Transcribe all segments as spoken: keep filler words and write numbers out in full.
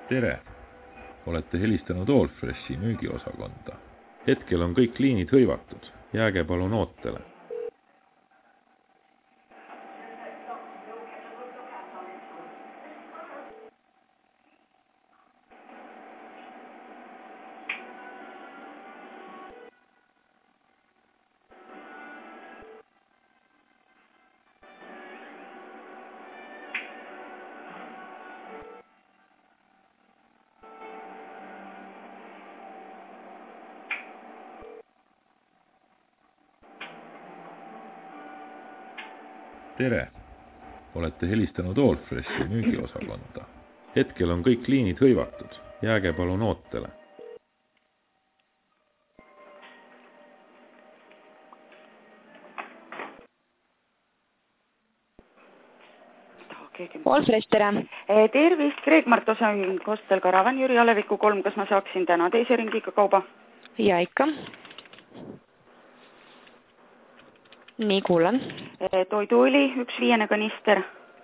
Tere! Olete helistanud Allfreshi müügiosakonda. Hetkel on kõik liinid hõivatud. Jääge palun ootele. Tere! Olete helistanud Allfreshi müügiosakonda. Hetkel on kõik liinid hõivatud. Jääge palun ootele. Allfresh, tere! Tervist, Kreek Martosain, Kostel Karavan, Jüri Aleviku kolm. Kas ma saaksin täna teise ringiga kauba? Ja ikka. Nii, kuulan. Toiduõli, üks viiene kanister.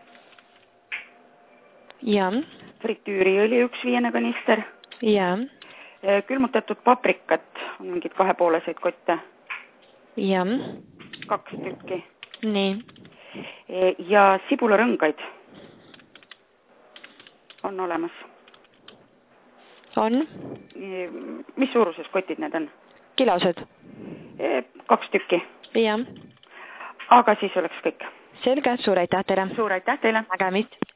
Ja. Fritüüriõli, üks viiene kanister. Ja. Külmutatud paprikat, on mingid kahepooleseid kotte. Ja. Kaks tükki. Nii. Ja sibularõngaid on olemas. On. Mis suuruses kotid need on? Kilosed. Kaks tükki. Ja. Aga siis oleks kõik. Selge, suur aitäh teile. Suur aitäh teile. Nägemist.